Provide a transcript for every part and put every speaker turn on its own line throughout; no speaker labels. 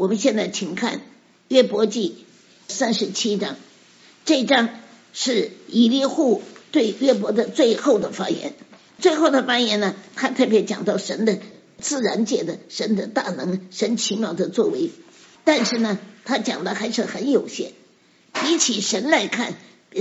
我们现在请看约伯记37章，这一章是以利户对约伯的最后的发言。最后的发言呢，他特别讲到神的自然界的神的大能，神奇妙的作为，但是呢他讲的还是很有限，比起神来看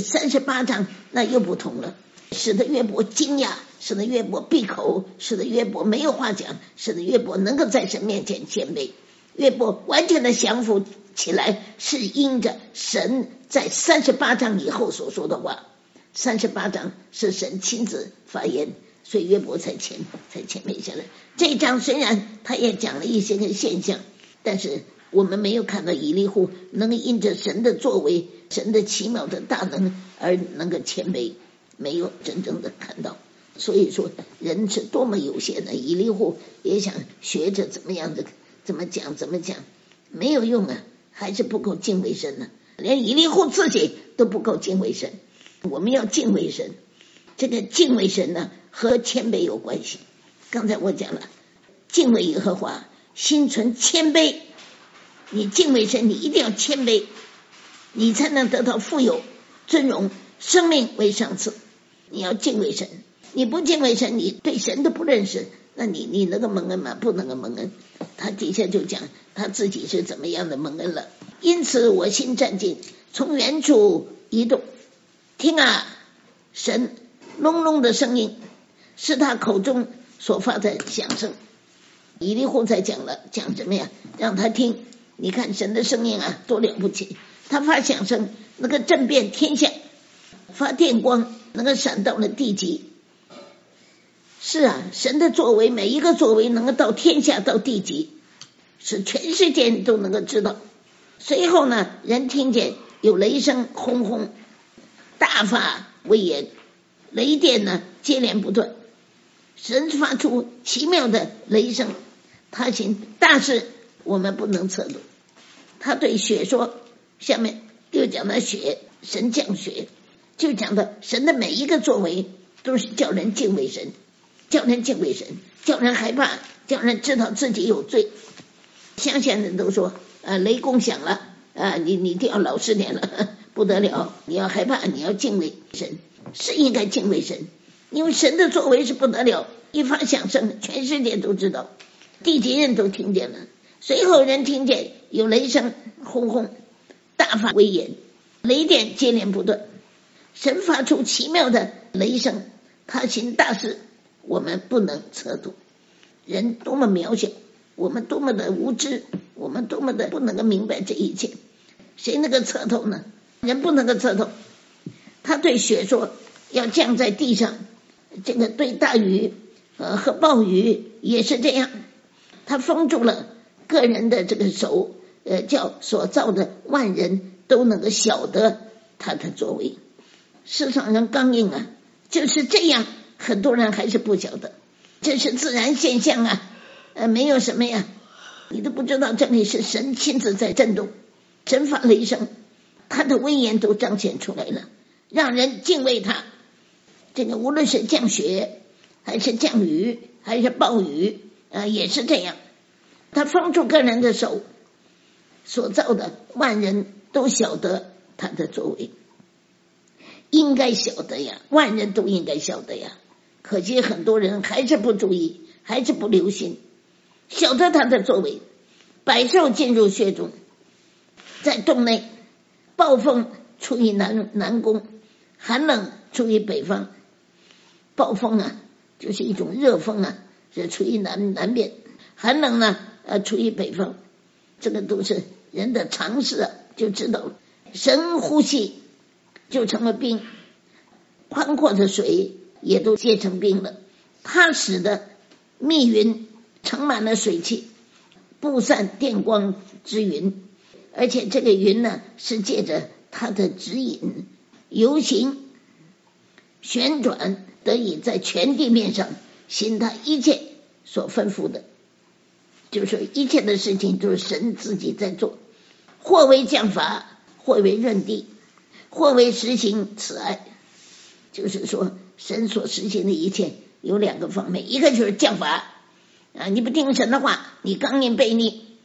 38章那又不同了，使得约伯惊讶，使得约伯闭口，使得约伯没有话讲，使得约伯能够在神面前谦卑。约伯完全的降服起来，是因着神在38章以后所说的话。38章是神亲自发言，所以约伯才谦卑下来。这一章虽然他也讲了一些个现象，但是我们没有看到以利户能够因着神的作为，神的奇妙的大能而能够谦卑，没有真正的看到。所以说人是多么有限的，以利户也想学着怎么样的怎么讲，没有用啊，还是不够敬畏神呢，连以利户自己都不够敬畏神。我们要敬畏神，这个敬畏神呢和谦卑有关系。刚才我讲了，敬畏耶和华，心存谦卑。你敬畏神，你一定要谦卑，你才能得到富有尊荣，生命为上次。你要敬畏神，你不敬畏神，你对神都不认识，那你能够蒙恩吗？不能够蒙恩。他底下就讲他自己是怎么样的蒙恩了。因此我心战兢，从远处移动，听啊，神隆隆的声音是他口中所发的响声。以利户在讲了，讲什么呀？让他听，你看神的声音啊多了不起，他发响声能够震遍天下，发电光能够闪到了地极。是啊，神的作为，每一个作为能够到天下到地极，是全世界都能够知道。随后呢，人听见有雷声轰轰，大发威严，雷电呢接连不断，神发出奇妙的雷声，他行大事我们不能测度。他对雪说，下面又讲到雪，神降雪，就讲到神的每一个作为都是叫人敬畏神，叫人敬畏神，叫人害怕，叫人知道自己有罪。乡下人都说雷公响了你一定要老实点了，不得了，你要害怕，你要敬畏神，是应该敬畏神，因为神的作为是不得了，一发响声全世界都知道，地极人都听见了。随后人听见有雷声轰轰，大发威严，雷电接连不断，神发出奇妙的雷声，他行大事我们不能测度。人多么渺小，我们多么的无知，我们多么的不能够明白这一切，谁能够测透呢？人不能够测透。他对雪说要降在地上，这个对大雨和暴雨也是这样，他封住了个人的这个手，叫所造的万人都能够晓得他的作为。世上人刚硬啊，就是这样，很多人还是不晓得，这是自然现象啊，没有什么呀，你都不知道这里是神亲自在震动，神发雷声，他的威严都彰显出来了，让人敬畏他。这个无论是降雪还是降雨还是暴雨也是这样，他封住个人的手，所造的万人都晓得他的作为，应该晓得呀，万人都应该晓得呀，可惜很多人还是不注意，还是不留心，晓得他的作为。百兽进入穴中，在洞内，暴风出于南宫，寒冷出于北方。暴风就是一种热风是出于南边，寒冷呢出于北方，这个都是人的常识就知道了。神呼吸就成了冰，宽阔的水也都结成冰了，他使得密云盛满了水汽，布散电光之云，而且这个云呢是借着他的指引游行旋转，得以在全地面上行他一切所吩咐的，就是一切的事情都是神自己在做，或为降罚，或为润地，或为实行慈爱。就是说神所实行的一切有两个方面，一个就是降罚你不听神的话，你刚硬悖逆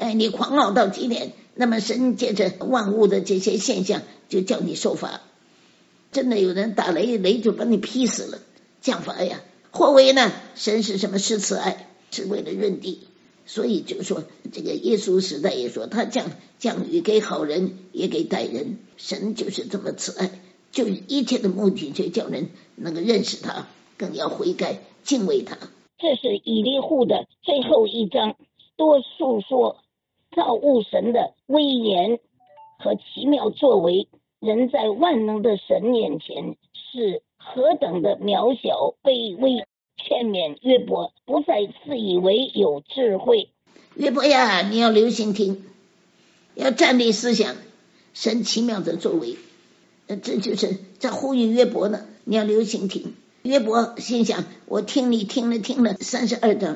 你狂傲到极点，那么神借着万物的这些现象就叫你受罚。真的有人打雷，雷就把你劈死了，降罚呀。或为呢，神是什么？是慈爱，是为了润地。所以就说这个耶稣时代也说，他降雨给好人也给歹人，神就是这么慈爱，就一切的目的就叫人能够认识他，更要悔改敬畏他。这是以利户的最后一章，多述说造物神的威严和奇妙作为，人在万能的神面前是何等的渺小卑微。劝勉约伯不再自以为有智慧。约伯呀，你要留心听，要站立思想神奇妙的作为。这就是在呼吁约伯呢，你要留心听。约伯心想，我听你听了32章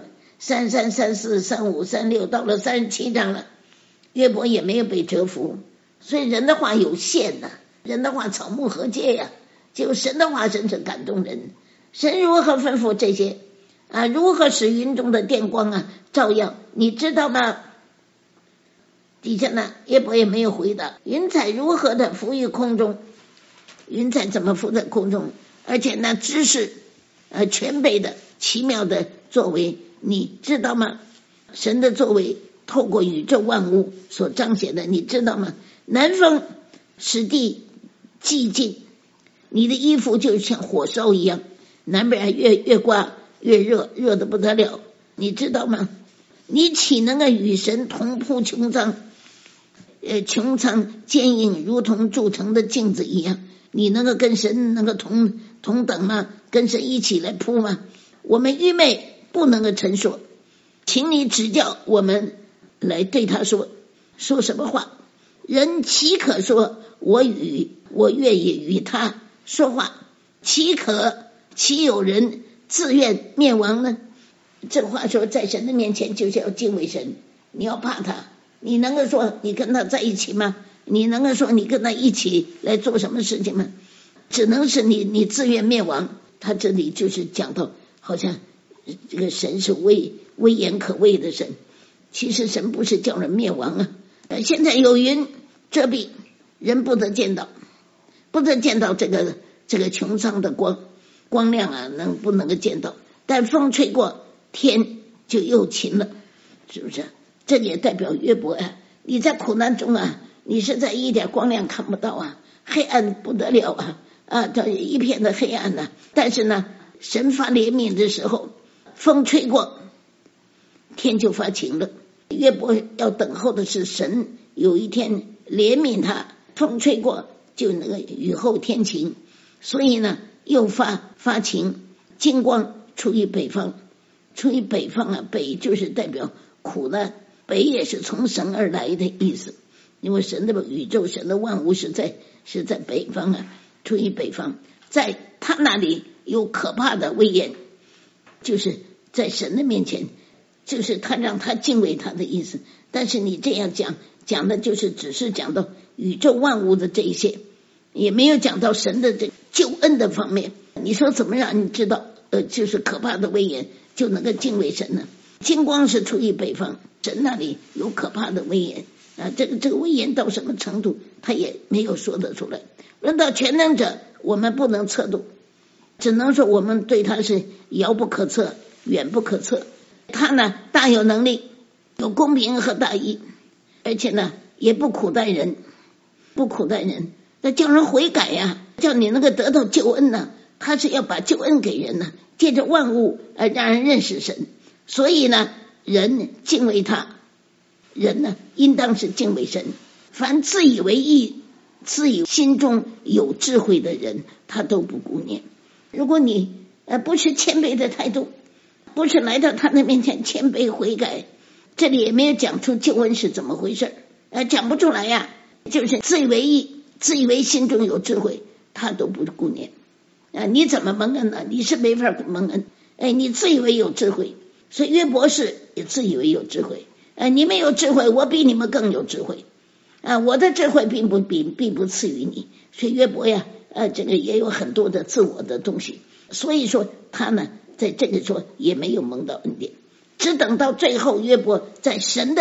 ，33、34、35、36，到了37章了，约伯也没有被折服。所以人的话有限呐，人的话草木何界呀，只有神的话真是感动人。神如何吩咐这些如何使云中的电光照耀，你知道吗？底下呢，约伯也没有回答。云彩如何的浮于空中，云彩怎么浮在空中？而且呢，知识全备的奇妙的作为，你知道吗？神的作为透过宇宙万物所彰显的，你知道吗？南风使地寂静，你的衣服就像火烧一样，南边越刮越热，热得不得了，你知道吗？你岂能与神同铺穹苍？穹苍坚硬，如同铸成的镜子一样。你能够跟神能够同等吗？跟神一起来铺吗？我们愚昧不能够陈述，请你指教我们来对他说什么话。人岂可说我愿意与他说话？岂有人自愿灭亡呢？这话说，在神的面前就是要敬畏神，你要怕他。你能够说你跟他在一起吗？你能够说你跟他一起来做什么事情吗？只能是你自愿灭亡。他这里就是讲到好像这个神是威严可畏的神，其实神不是叫人灭亡现在有云遮蔽，人不得见到这个穹苍的光亮不能够见到，但风吹过天就又晴了，是不是？这也代表约伯你在苦难中你是在一点光亮看不到黑暗不得了这一片的黑暗但是呢，神发怜悯的时候，风吹过天就发晴了。约伯要等候的是神有一天怜悯他，风吹过就那个雨后天晴，所以呢又发晴，金光出于北方。北就是代表苦难，北也是从神而来的意思，因为神的宇宙，神的万物是在北方出于北方，在他那里有可怕的威严，就是在神的面前，就是他让他敬畏他的意思。但是你这样讲的就是只是讲到宇宙万物的这一些，也没有讲到神的这救恩的方面。你说怎么让你知道就是可怕的威严就能够敬畏神呢？金光是出于北方，神那里有可怕的威严这个威严到什么程度他也没有说得出来。论到全能者，我们不能测度，只能说我们对他是遥不可测，远不可测。他呢大有能力，有公平和大义，而且呢也不苦待人，那叫人悔改叫你能够得到救恩他是要把救恩给人借着万物让人认识神。所以呢，人敬畏他，人呢应当是敬畏神。凡自以为义，自以心中有智慧的人，他都不顾念。如果你不是谦卑的态度，不是来到他的面前谦卑悔改，这里也没有讲出救恩是怎么回事讲不出来就是自以为义，自以为心中有智慧，他都不顾念你怎么蒙恩呢？你是没法蒙恩你自以为有智慧。所以约伯士也自以为有智慧你们有智慧，我比你们更有智慧我的智慧并不次于你。所以约伯这个也有很多的自我的东西，所以说他呢在这个说也没有蒙到恩典，只等到最后约伯在神的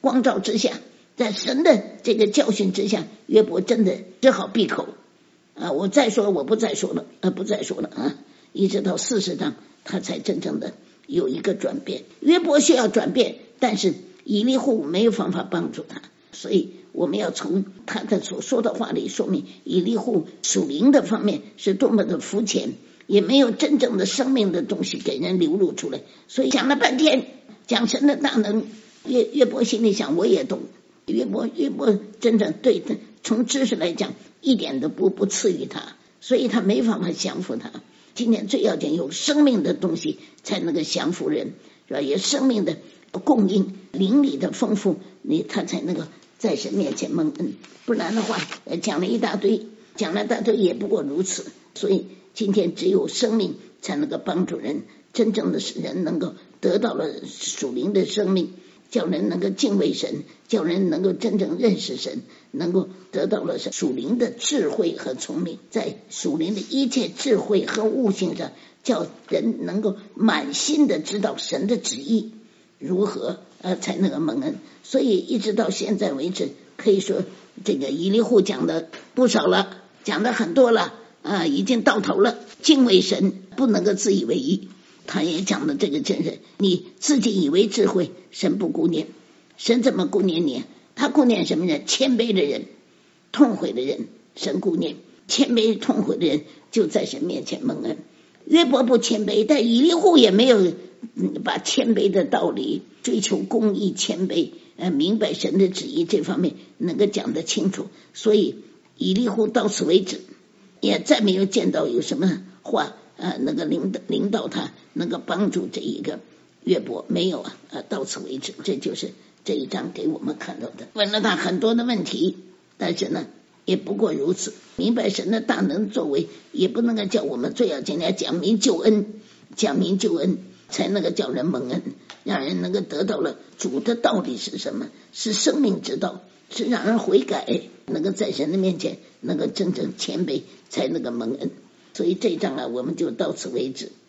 光照之下，在神的这个教训之下，约伯真的只好闭口我再说我不再说了不再说了一直到40章他才真正的有一个转变。约伯需要转变，但是以利户没有方法帮助他，所以我们要从他的所说的话里说明以利户属灵的方面是多么的肤浅，也没有真正的生命的东西给人流露出来。所以讲了半天讲神的大能，约伯心里想我也懂，约伯真正对他从知识来讲一点都不次于他，所以他没办法降服他。今天最要紧有生命的东西才能够降服人，是吧？有生命的供应，灵里的丰富，他才能够在神面前蒙恩。不然的话讲了一大堆也不过如此。所以今天只有生命才能够帮助人，真正的使人能够得到了属灵的生命，叫人能够敬畏神，叫人能够真正认识神，能够得到了属灵的智慧和聪明，在属灵的一切智慧和悟性上，叫人能够满心的知道神的旨意如何才能够蒙恩。所以一直到现在为止，可以说这个以利户讲的不少了，讲的很多了已经到头了。敬畏神不能够自以为意，他也讲的这个真是你自己以为智慧，神不顾念。神怎么顾念你？他顾念什么人？谦卑的人，痛悔的人，神顾念。谦卑痛悔的人就在神面前蒙恩。约伯不谦卑，但以利户也没有把谦卑的道理，追求公义谦卑明白神的旨意这方面能够讲得清楚。所以以利户到此为止，也再没有见到有什么话能够领导他，能够帮助这一个约伯，没有到此为止。这就是这一章给我们看到的。问了他很多的问题，但是呢也不过如此。明白神的大能作为，也不能够叫我们最要紧的讲明救恩，讲明救恩才能够叫人蒙恩，让人能够得到了主的道理是什么，是生命之道，是让人悔改，能够在神的面前能够真正谦卑，才能够蒙恩。所以这一章我们就到此为止。